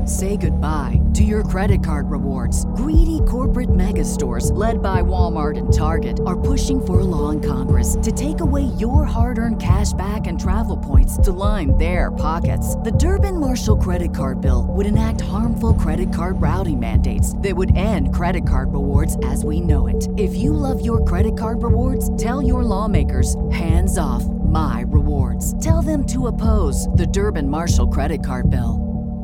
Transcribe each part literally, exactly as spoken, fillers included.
Say goodbye to your credit card rewards. Greedy corporate mega stores, led by Walmart and Target, are pushing for a law in Congress to take away your hard-earned cash back and travel points to line their pockets. The Durbin-Marshall credit card bill would enact harmful credit card routing mandates that would end credit card rewards as we know it. If you love your credit card rewards, tell your lawmakers, hands off my rewards. Tell them to oppose the Durbin-Marshall credit card bill.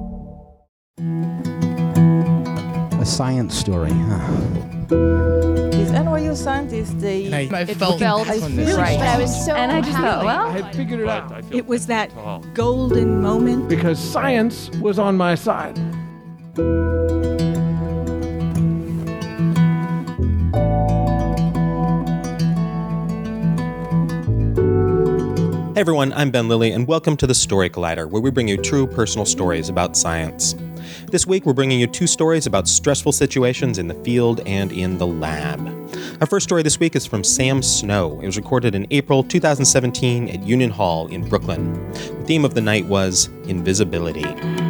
A science story, huh? These N Y U scientists, they... And I, I it felt, felt I really right. But I was so And I just thought, well... I had figured it out. It was that golden moment. Because science was on my side. Hey everyone, I'm Ben Lilly, and welcome to the Story Collider, where we bring you true personal stories about science. This week, we're bringing you two stories about stressful situations in the field and in the lab. Our first story this week is from Sam Snow. It was recorded in April twenty seventeen at Union Hall in Brooklyn. The theme of the night was invisibility.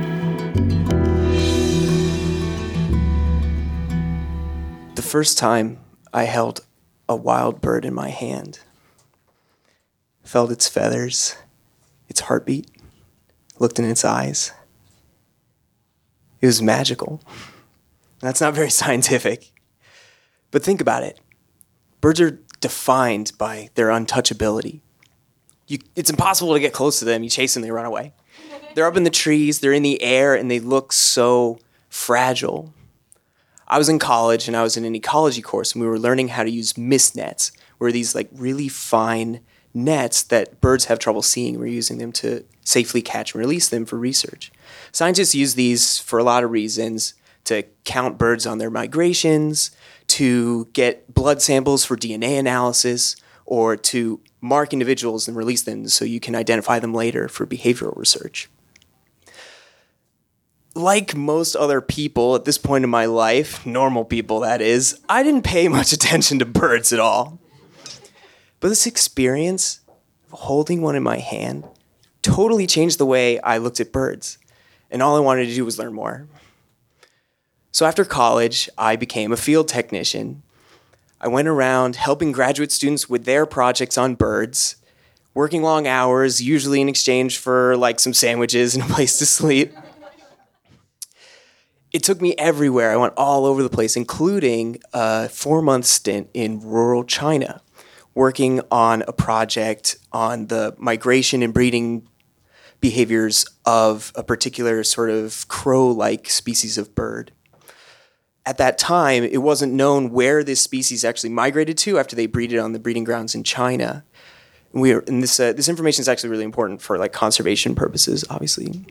The first time I held a wild bird in my hand, felt its feathers, its heartbeat, looked in its eyes. It was magical. That's not very scientific. But think about it. Birds are defined by their untouchability. You, it's impossible to get close to them. You chase them, they run away. They're up in the trees, they're in the air, and they look so fragile. I was in college, and I was in an ecology course, and we were learning how to use mist nets, where these like really fine nets that birds have trouble seeing. We're using them to safely catch and release them for research. Scientists use these for a lot of reasons: to count birds on their migrations, to get blood samples for D N A analysis, or to mark individuals and release them so you can identify them later for behavioral research. Like most other people at this point in my life, normal people that is, I didn't pay much attention to birds at all. But this experience of holding one in my hand totally changed the way I looked at birds. And all I wanted to do was learn more. So after college, I became a field technician. I went around helping graduate students with their projects on birds, working long hours, usually in exchange for like some sandwiches and a place to sleep. It took me everywhere. I went all over the place, including a four-month stint in rural China, working on a project on the migration and breeding behaviors of a particular sort of crow-like species of bird. At that time, it wasn't known where this species actually migrated to after they breeded on the breeding grounds in China. And we are, and this uh, this information is actually really important for like conservation purposes, obviously.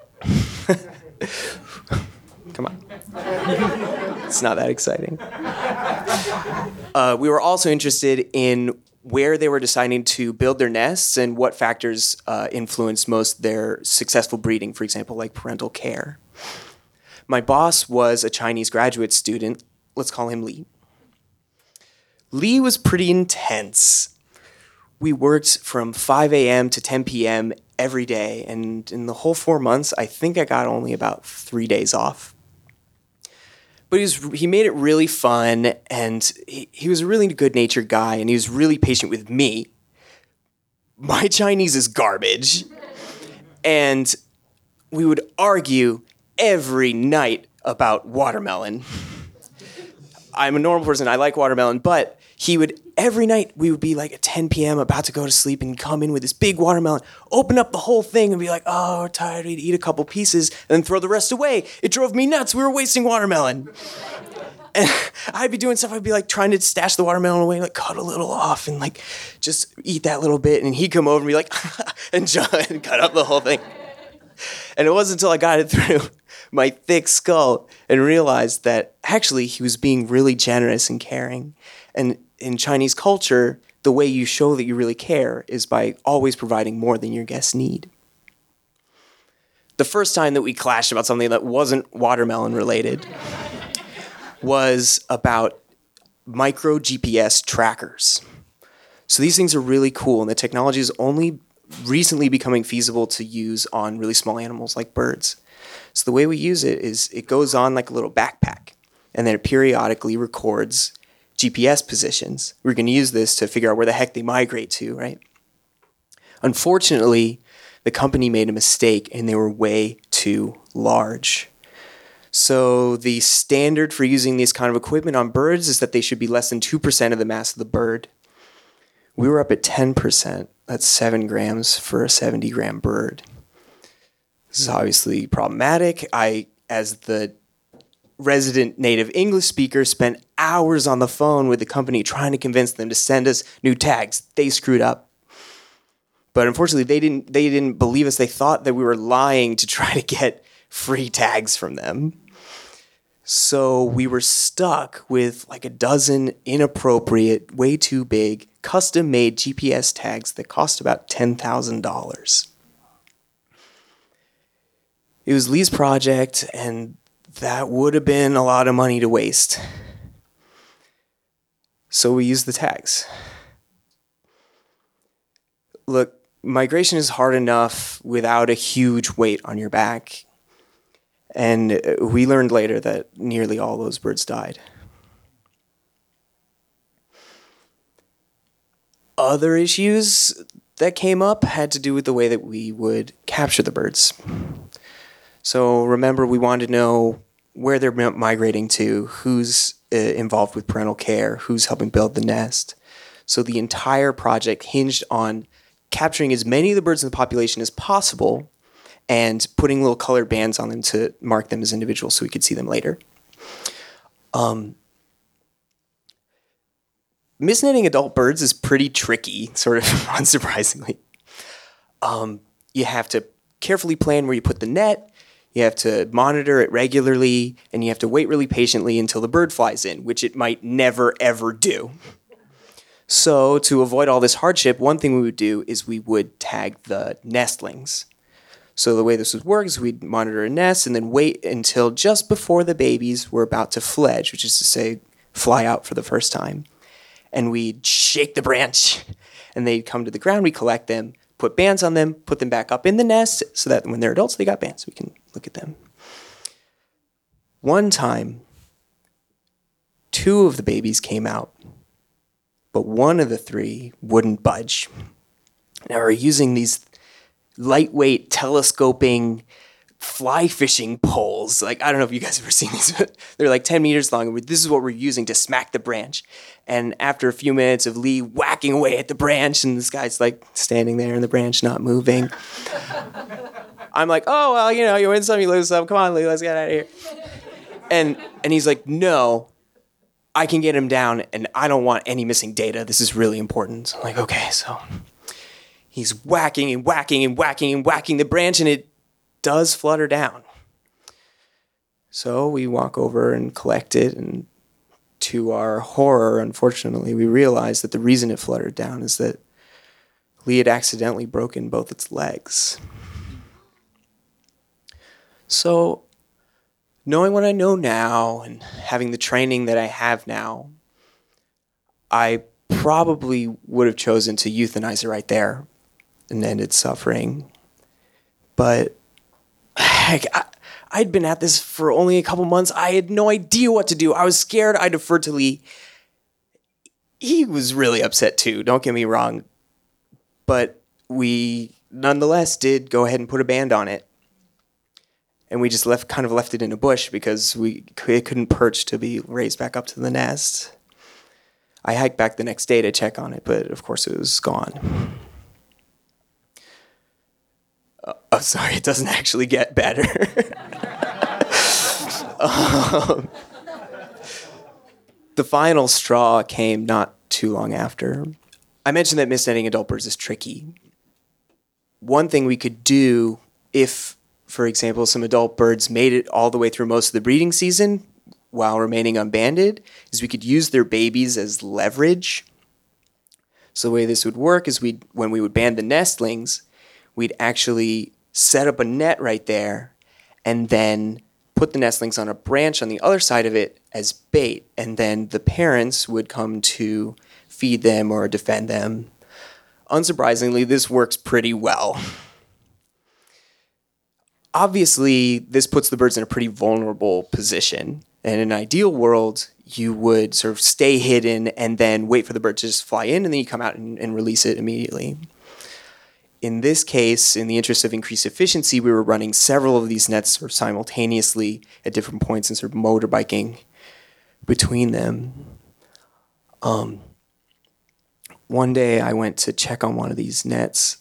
Come on. It's not that exciting. Uh, we were also interested in where they were deciding to build their nests and what factors uh, influenced most their successful breeding, for example, like parental care. My boss was a Chinese graduate student. Let's call him Lee. Lee was pretty intense. We worked from five a.m. to ten p.m. every day, and in the whole four months, I think I got only about three days off. But he, was, he made it really fun, and he, he was a really good-natured guy, and he was really patient with me. My Chinese is garbage. And we would argue every night about watermelon. I'm a normal person. I like watermelon, but he would, every night, we would be like at ten p.m. about to go to sleep and come in with this big watermelon, open up the whole thing and be like, oh, we're tired, we'd eat a couple pieces, and then throw the rest away. It drove me nuts. We were wasting watermelon. And I'd be doing stuff. I'd be like trying to stash the watermelon away, like cut a little off and like just eat that little bit. And he'd come over and be like, and, jump, and cut up the whole thing. And it wasn't until I got it through my thick skull and realized that actually he was being really generous and caring. And in Chinese culture, the way you show that you really care is by always providing more than your guests need. The first time that we clashed about something that wasn't watermelon related was about micro G P S trackers. So these things are really cool, and the technology is only recently becoming feasible to use on really small animals like birds. So the way we use it is it goes on like a little backpack, and then it periodically records G P S positions. We're going to use this to figure out where the heck they migrate to, right? Unfortunately, the company made a mistake, and they were way too large. So the standard for using this kind of equipment on birds is that they should be less than two percent of the mass of the bird. We were up at ten percent. That's seven grams for a seventy gram bird. This is obviously problematic. I, as the resident native English speaker, spent hours on the phone with the company trying to convince them to send us new tags. They screwed up. But unfortunately, they didn't, they didn't believe us. They thought that we were lying to try to get free tags from them. So we were stuck with like a dozen inappropriate, way too big, custom-made G P S tags that cost about ten thousand dollars. It was Lee's project, and that would have been a lot of money to waste. So we used the tags. Look, migration is hard enough without a huge weight on your back. And we learned later that nearly all those birds died. Other issues that came up had to do with the way that we would capture the birds. So remember, we wanted to know where they're migrating to, who's uh, involved with parental care, who's helping build the nest. So the entire project hinged on capturing as many of the birds in the population as possible and putting little colored bands on them to mark them as individuals so we could see them later. Um, misnetting adult birds is pretty tricky, sort of unsurprisingly. Um, you have to carefully plan where you put the net, you have to monitor it regularly, and you have to wait really patiently until the bird flies in, which it might never, ever do. So to avoid all this hardship, one thing we would do is we would tag the nestlings. So the way this would work is we'd monitor a nest and then wait until just before the babies were about to fledge, which is to say, fly out for the first time. And we'd shake the branch, and they'd come to the ground, we'd collect them, put bands on them, put them back up in the nest, so that when they're adults, they got bands. We can look at them. One time, two of the babies came out, but one of the three wouldn't budge. Now we're using these lightweight telescoping fly fishing poles. Like, I don't know if you guys have ever seen these. They're like ten meters long. This is what we're using to smack the branch. And after a few minutes of Lee whacking away at the branch, and this guy's like standing there in the branch not moving, I'm like, oh, well, you know, you win some, you lose some. Come on, Lee, let's get out of here. And and he's like, no, I can get him down, and I don't want any missing data. This is really important. So I'm like, okay, so he's whacking and whacking and whacking and whacking the branch, and it does flutter down. So we walk over and collect it, and to our horror, unfortunately, we realize that the reason it fluttered down is that Lee had accidentally broken both its legs. So, knowing what I know now and having the training that I have now, I probably would have chosen to euthanize it right there and end its suffering. But heck, I, I'd been at this for only a couple months. I had no idea what to do. I was scared. I deferred to Lee. He was really upset too, don't get me wrong. But we nonetheless did go ahead and put a band on it. And we just left, kind of left it in a bush because we it couldn't perch to be raised back up to the nest. I hiked back the next day to check on it, but of course it was gone. Uh, oh, sorry, it doesn't actually get better. um, the final straw came not too long after. I mentioned that misnetting adult birds is tricky. One thing we could do if, for example, some adult birds made it all the way through most of the breeding season while remaining unbanded, is we could use their babies as leverage. So the way this would work is we'd, when we would band the nestlings, we'd actually set up a net right there and then put the nestlings on a branch on the other side of it as bait. And then the parents would come to feed them or defend them. Unsurprisingly, this works pretty well. obviously, this puts the birds in a pretty vulnerable position. And in an ideal world, you would sort of stay hidden and then wait for the bird to just fly in, and then you come out and, and release it immediately. In this case, in the interest of increased efficiency, we were running several of these nets sort of simultaneously at different points and sort of motorbiking between them. Um, one day I went to check on one of these nets,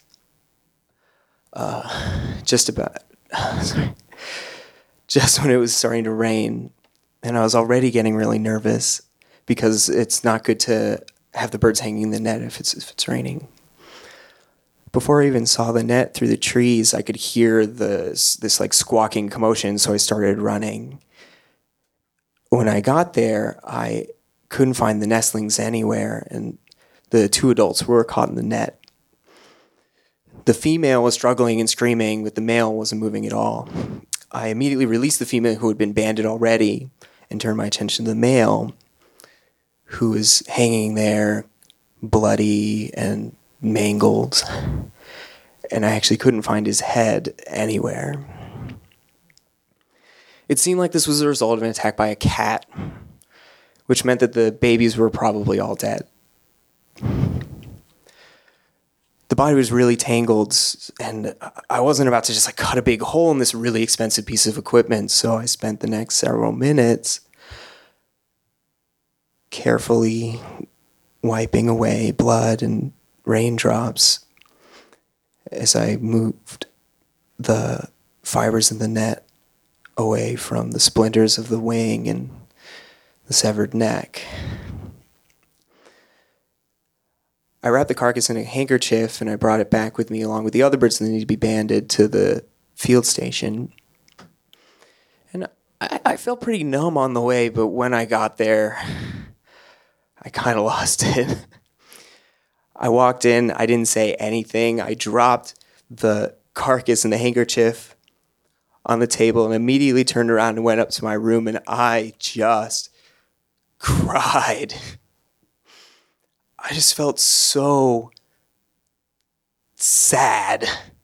uh, just about, sorry, just when it was starting to rain, and I was already getting really nervous because it's not good to have the birds hanging in the net if it's if it's raining. Before I even saw the net through the trees, I could hear this, this like squawking commotion, so I started running. When I got there, I couldn't find the nestlings anywhere, and the two adults were caught in the net. The female was struggling and screaming, but the male wasn't moving at all. I immediately released the female who had been banded already and turned my attention to the male, who was hanging there, bloody and mangled, and I actually couldn't find his head anywhere. It seemed like this was a result of an attack by a cat, which meant that the babies were probably all dead. The body was really tangled, and I wasn't about to just like cut a big hole in this really expensive piece of equipment, so I spent the next several minutes carefully wiping away blood and raindrops as I moved the fibers in the net away from the splinters of the wing and the severed neck. I wrapped the carcass in a handkerchief and I brought it back with me along with the other birds that needed to be banded to the field station. And I, I felt pretty numb on the way, but when I got there, I kind of lost it. I walked in, I didn't say anything. I dropped the carcass and the handkerchief on the table and immediately turned around and went up to my room, and I just cried. I just felt so sad.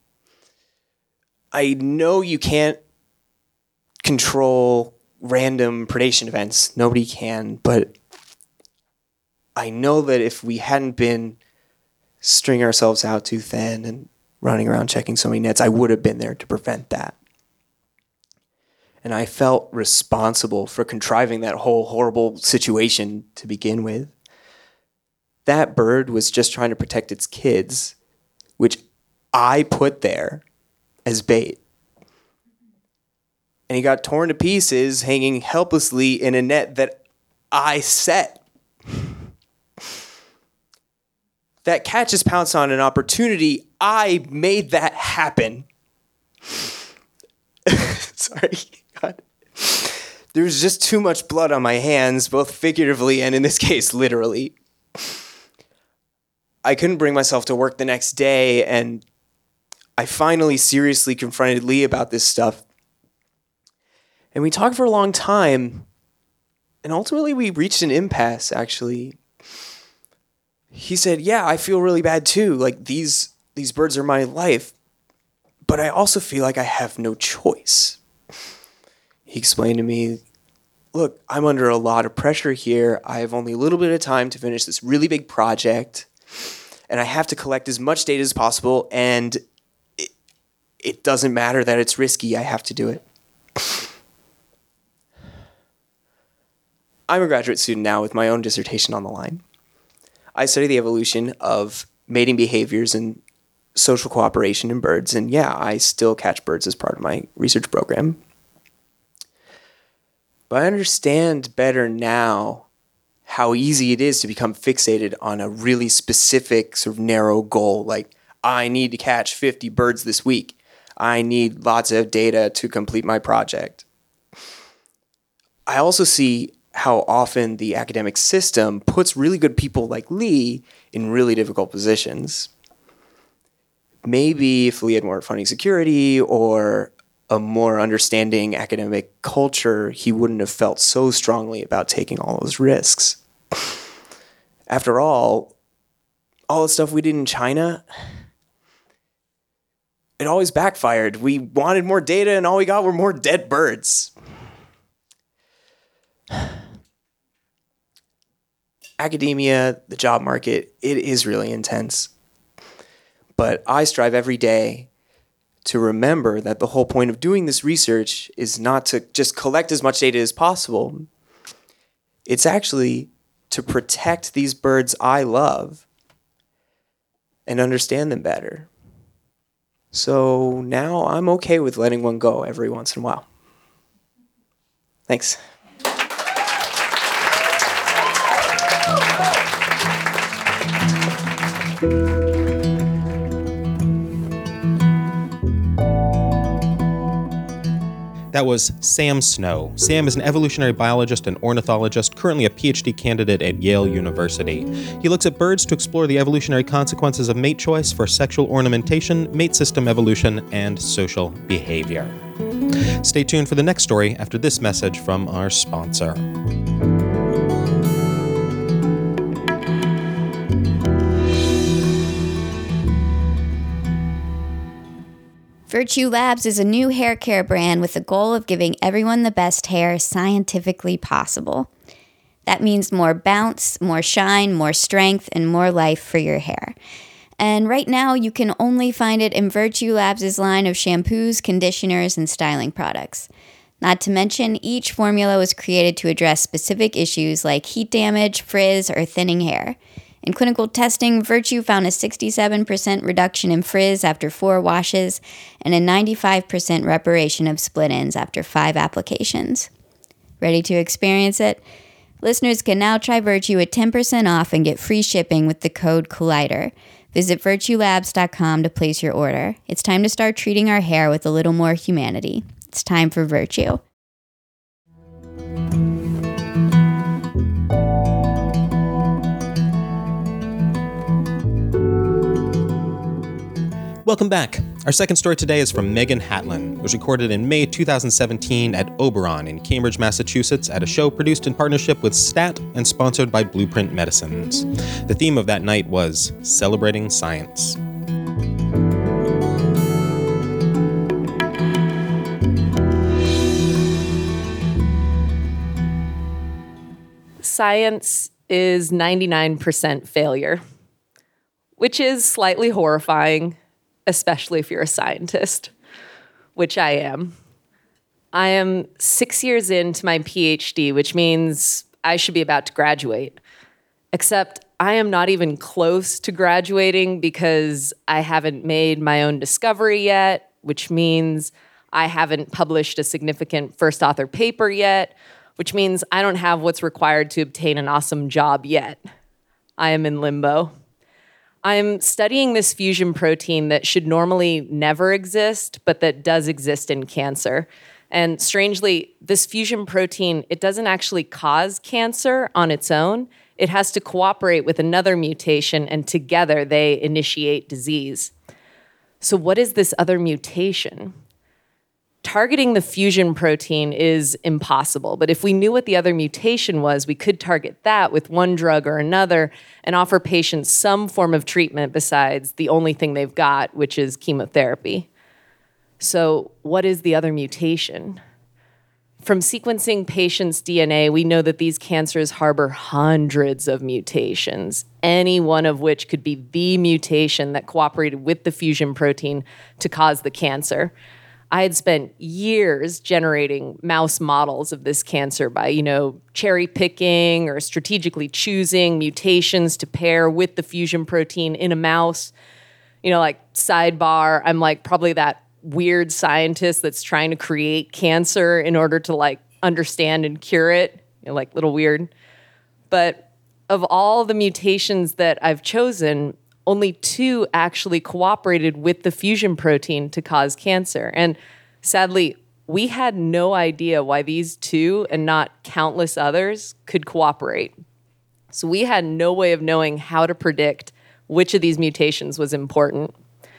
I know you can't control random predation events. Nobody can, but I know that if we hadn't been stringing ourselves out too thin and running around checking so many nets, I would have been there to prevent that. And I felt responsible for contriving that whole horrible situation to begin with. That bird was just trying to protect its kids, which I put there as bait. And he got torn to pieces, hanging helplessly in a net that I set. That cat just pounced on an opportunity. I made that happen. Sorry, God. There was just too much blood on my hands, both figuratively and in this case, literally. I couldn't bring myself to work the next day, and I finally seriously confronted Lee about this stuff. And we talked for a long time, and ultimately we reached an impasse, actually. He said, yeah, I feel really bad too. Like, these these birds are my life, but I also feel like I have no choice. He explained to me, look, I'm under a lot of pressure here. I have only a little bit of time to finish this really big project, and I have to collect as much data as possible, and it, it doesn't matter that it's risky. I have to do it. I'm a graduate student now with my own dissertation on the line. I study the evolution of mating behaviors and social cooperation in birds, and yeah, I still catch birds as part of my research program. But I understand better now how easy it is to become fixated on a really specific, sort of narrow goal, like, I need to catch fifty birds this week. I need lots of data to complete my project. I also see how often the academic system puts really good people like Lee in really difficult positions. Maybe if Lee had more funding security or a more understanding academic culture, he wouldn't have felt so strongly about taking all those risks. After all, all the stuff we did in China, it always backfired. We wanted more data and all we got were more dead birds. Academia, the job market, it is really intense. But I strive every day to remember that the whole point of doing this research is not to just collect as much data as possible. It's actually to protect these birds I love and understand them better. So now I'm okay with letting one go every once in a while. Thanks. That was Sam Snow. Sam is an evolutionary biologist and ornithologist, currently a PhD candidate at Yale University. He looks at birds to explore the evolutionary consequences of mate choice for sexual ornamentation, mate system evolution, and social behavior. Stay tuned for the next story after this message from our sponsor. Virtue Labs is a new hair care brand with the goal of giving everyone the best hair scientifically possible. That means more bounce, more shine, more strength, and more life for your hair. And right now, you can only find it in Virtue Labs' line of shampoos, conditioners, and styling products. Not to mention, each formula was created to address specific issues like heat damage, frizz, or thinning hair. In clinical testing, Virtue found a sixty-seven percent reduction in frizz after four washes and a ninety-five percent reparation of split ends after five applications. Ready to experience it? Listeners can now try Virtue at ten percent off and get free shipping with the code Collider. Visit virtue labs dot com to place your order. It's time to start treating our hair with a little more humanity. It's time for Virtue. Welcome back. Our second story today is from Megan Hatlin. It was recorded in May two thousand seventeen at Oberon in Cambridge, Massachusetts at a show produced in partnership with STAT and sponsored by Blueprint Medicines. The theme of that night was Celebrating Science. Science is ninety-nine percent failure, which is slightly horrifying, especially if you're a scientist, which I am. I am six years into my PhD, which means I should be about to graduate. Except I am not even close to graduating because I haven't made my own discovery yet, which means I haven't published a significant first author paper yet, which means I don't have what's required to obtain an awesome job yet. I am in limbo. I'm studying this fusion protein that should normally never exist, but that does exist in cancer. And strangely, this fusion protein, it doesn't actually cause cancer on its own. It has to cooperate with another mutation, and together they initiate disease. So what is this other mutation? Targeting the fusion protein is impossible, but if we knew what the other mutation was, we could target that with one drug or another and offer patients some form of treatment besides the only thing they've got, which is chemotherapy. So what is the other mutation? From sequencing patients' D N A, we know that these cancers harbor hundreds of mutations, any one of which could be the mutation that cooperated with the fusion protein to cause the cancer. I had spent years generating mouse models of this cancer by, you know, cherry picking or strategically choosing mutations to pair with the fusion protein in a mouse. You know, like sidebar, I'm like probably that weird scientist that's trying to create cancer in order to like understand and cure it, you know, like little weird. But of all the mutations that I've chosen, only two actually cooperated with the fusion protein to cause cancer. And sadly, we had no idea why these two and not countless others could cooperate. So we had no way of knowing how to predict which of these mutations was important.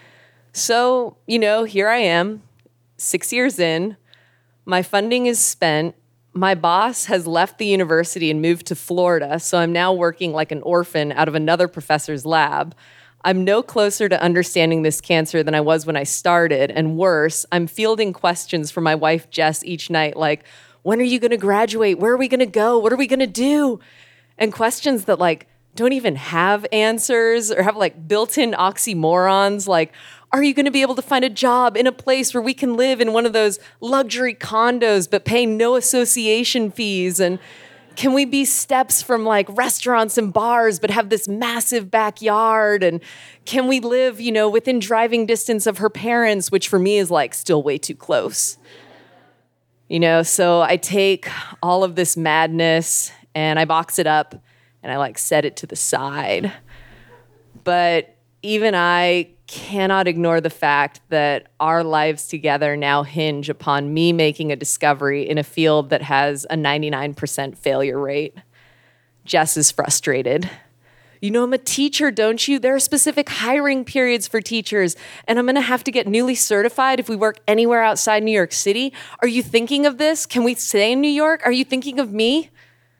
So, you know, here I am, six years in, my funding is spent, my boss has left the university and moved to Florida, so I'm now working like an orphan out of another professor's lab. I'm no closer to understanding this cancer than I was when I started, and worse, I'm fielding questions from my wife, Jess, each night, like, when are you gonna graduate? Where are we gonna go? What are we gonna do? And questions that like don't even have answers or have like built-in oxymorons, like, are you gonna be able to find a job in a place where we can live in one of those luxury condos but pay no association fees? And can we be steps from like restaurants and bars but have this massive backyard? And can we live, you know, within driving distance of her parents, which for me is like still way too close? You know, so I take all of this madness and I box it up and I like set it to the side. But even I cannot ignore the fact that our lives together now hinge upon me making a discovery in a field that has a ninety-nine percent failure rate. Jess is frustrated. You know, I'm a teacher, don't you? There are specific hiring periods for teachers, and I'm gonna have to get newly certified if we work anywhere outside New York City. Are you thinking of this? Can we stay in New York? Are you thinking of me?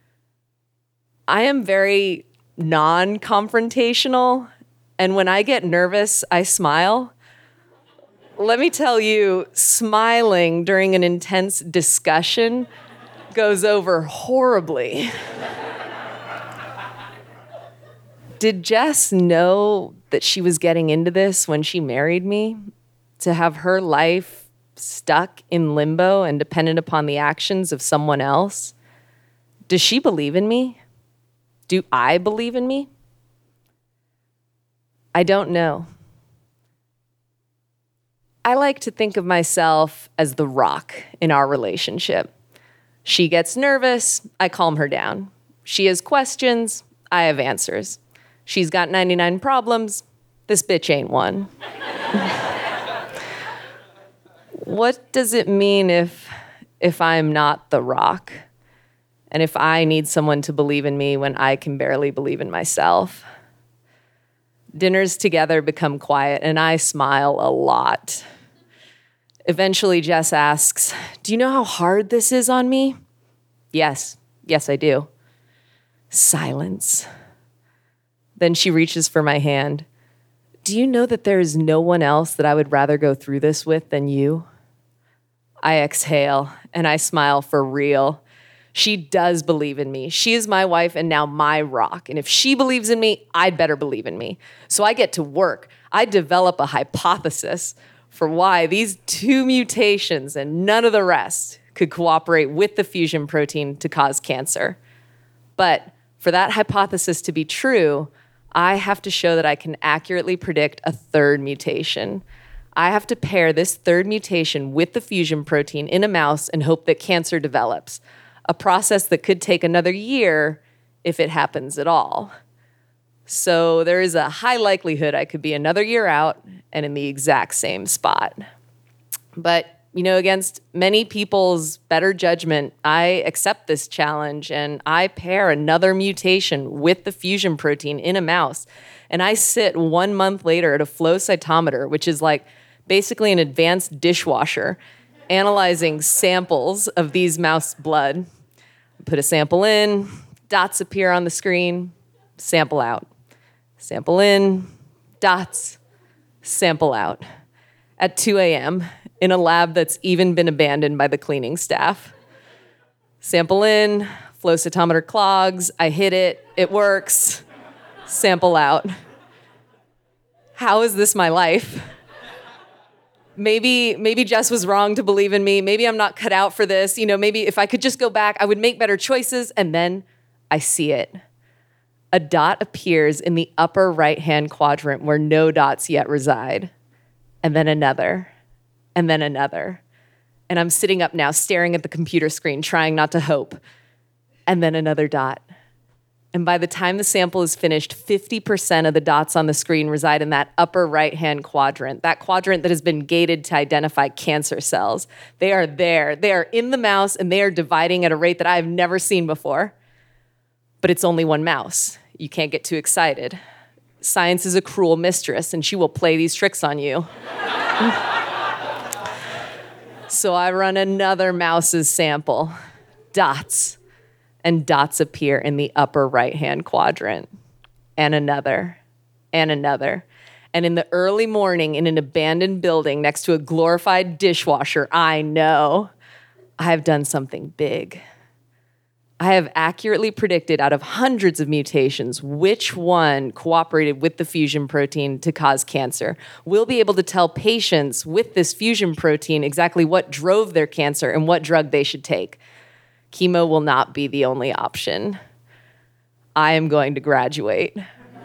I am very non-confrontational, and when I get nervous, I smile. Let me tell you, smiling during an intense discussion goes over horribly. Did Jess know that she was getting into this when she married me? To have her life stuck in limbo and dependent upon the actions of someone else? Does she believe in me? Do I believe in me? I don't know. I like to think of myself as the rock in our relationship. She gets nervous, I calm her down. She has questions, I have answers. She's got ninety-nine problems. This bitch ain't one. What does it mean if, if I'm not the rock? And if I need someone to believe in me when I can barely believe in myself? Dinners together become quiet, and I smile a lot. Eventually, Jess asks, do you know how hard this is on me? Yes. Yes, I do. Silence. Then she reaches for my hand. Do you know that there is no one else that I would rather go through this with than you? I exhale and I smile for real. She does believe in me. She is my wife and now my rock. And if she believes in me, I'd better believe in me. So I get to work. I develop a hypothesis for why these two mutations and none of the rest could cooperate with the fusion protein to cause cancer. But for that hypothesis to be true, I have to show that I can accurately predict a third mutation. I have to pair this third mutation with the fusion protein in a mouse and hope that cancer develops, a process that could take another year if it happens at all. So there is a high likelihood I could be another year out and in the exact same spot. But, you know, against many people's better judgment, I accept this challenge and I pair another mutation with the fusion protein in a mouse. And I sit one month later at a flow cytometer, which is like basically an advanced dishwasher, analyzing samples of these mouse blood. Put a sample in, dots appear on the screen, sample out. Sample in, dots, sample out. At two a.m., in a lab that's even been abandoned by the cleaning staff. Sample in, flow cytometer clogs, I hit it, it works, sample out. How is this my life? Maybe, maybe Jess was wrong to believe in me. Maybe I'm not cut out for this. You know, maybe if I could just go back, I would make better choices. And then I see it. A dot appears in the upper right-hand quadrant where no dots yet reside. And then another. And then another. And I'm sitting up now, staring at the computer screen, trying not to hope. And then another dot. And by the time the sample is finished, fifty percent of the dots on the screen reside in that upper right-hand quadrant, that quadrant that has been gated to identify cancer cells. They are there. They are in the mouse, and they are dividing at a rate that I have never seen before. But it's only one mouse. You can't get too excited. Science is a cruel mistress, and she will play these tricks on you. So I run another mouse's sample. Dots. And dots appear in the upper right-hand quadrant. And another. And another. And in the early morning in an abandoned building next to a glorified dishwasher, I know I have done something big. I have accurately predicted out of hundreds of mutations which one cooperated with the fusion protein to cause cancer. We'll be able to tell patients with this fusion protein exactly what drove their cancer and what drug they should take. Chemo will not be the only option. I am going to graduate.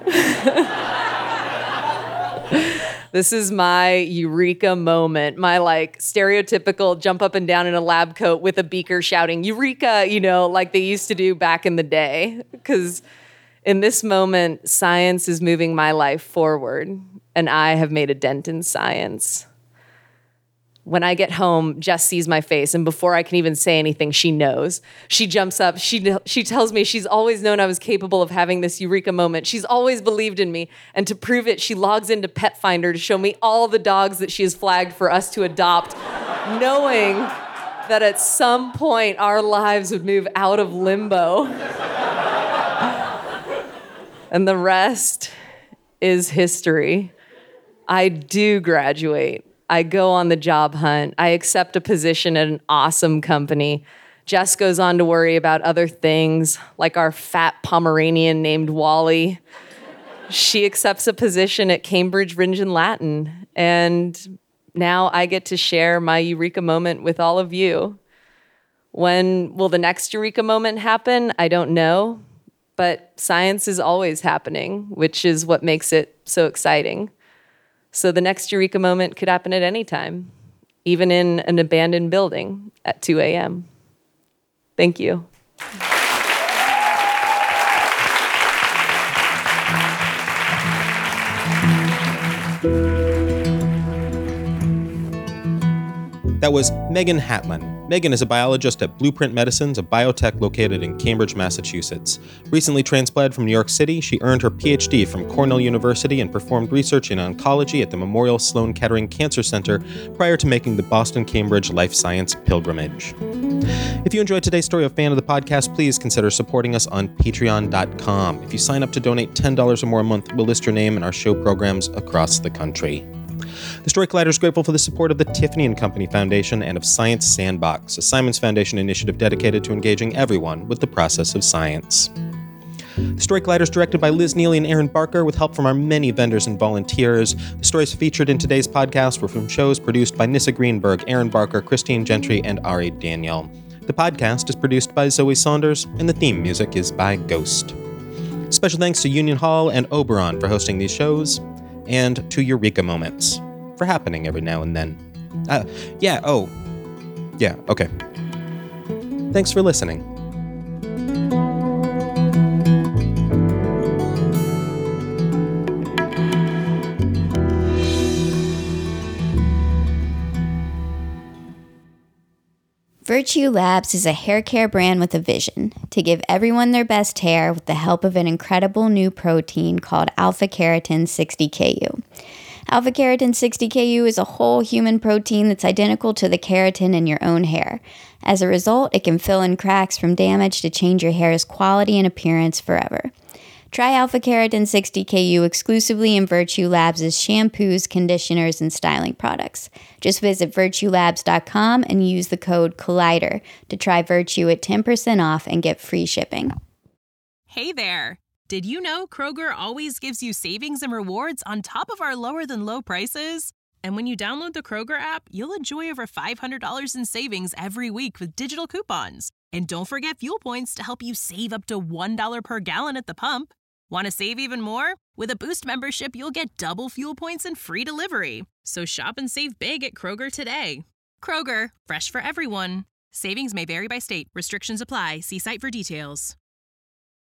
This is my eureka moment, my like stereotypical jump up and down in a lab coat with a beaker shouting, "Eureka," you know, like they used to do back in the day. Because in this moment, science is moving my life forward, and I have made a dent in science. When I get home, Jess sees my face, and before I can even say anything, she knows. She jumps up. She she tells me she's always known I was capable of having this eureka moment. She's always believed in me. And to prove it, she logs into Pet Finder to show me all the dogs that she has flagged for us to adopt, knowing that at some point our lives would move out of limbo. And the rest is history. I do graduate. I go on the job hunt. I accept a position at an awesome company. Jess goes on to worry about other things, like our fat Pomeranian named Wally. She accepts a position at Cambridge Ringe and Latin, and now I get to share my eureka moment with all of you. When will the next eureka moment happen? I don't know, but science is always happening, which is what makes it so exciting. So the next eureka moment could happen at any time, even in an abandoned building at two a.m. Thank you. That was Megan Hatlin. Megan is a biologist at Blueprint Medicines, a biotech located in Cambridge, Massachusetts. Recently transplanted from New York City, she earned her P H D from Cornell University and performed research in oncology at the Memorial Sloan Kettering Cancer Center prior to making the Boston-Cambridge Life Science pilgrimage. If you enjoyed today's story, a fan of the podcast, please consider supporting us on patreon dot com. If you sign up to donate ten dollars or more a month, we'll list your name in our show programs across the country. The Story Collider is grateful for the support of the Tiffany and Company Foundation and of Science Sandbox, a Simons Foundation initiative dedicated to engaging everyone with the process of science. The Story Collider is directed by Liz Neely and Aaron Barker with help from our many vendors and volunteers. The stories featured in today's podcast were from shows produced by Nissa Greenberg, Aaron Barker, Christine Gentry, and Ari Daniel. The podcast is produced by Zoe Saunders, and the theme music is by Ghost. Special thanks to Union Hall and Oberon for hosting these shows, and to Eureka Moments for happening every now and then. Uh, yeah, oh. Yeah, okay. Thanks for listening. Virtue Labs is a hair care brand with a vision to give everyone their best hair with the help of an incredible new protein called Alpha Keratin sixty K U. Alpha Keratin sixty K U is a whole human protein that's identical to the keratin in your own hair. As a result, it can fill in cracks from damage to change your hair's quality and appearance forever. Try Alpha Keratin sixty K U exclusively in Virtue Labs' shampoos, conditioners, and styling products. Just visit virtue labs dot com and use the code Collider to try Virtue at ten percent off and get free shipping. Hey there! Did you know Kroger always gives you savings and rewards on top of our lower than low prices? And when you download the Kroger app, you'll enjoy over five hundred dollars in savings every week with digital coupons. And don't forget fuel points to help you save up to one dollar per gallon at the pump. Want to save even more? With a Boost membership, you'll get double fuel points and free delivery. So shop and save big at Kroger today. Kroger, fresh for everyone. Savings may vary by state. Restrictions apply. See site for details.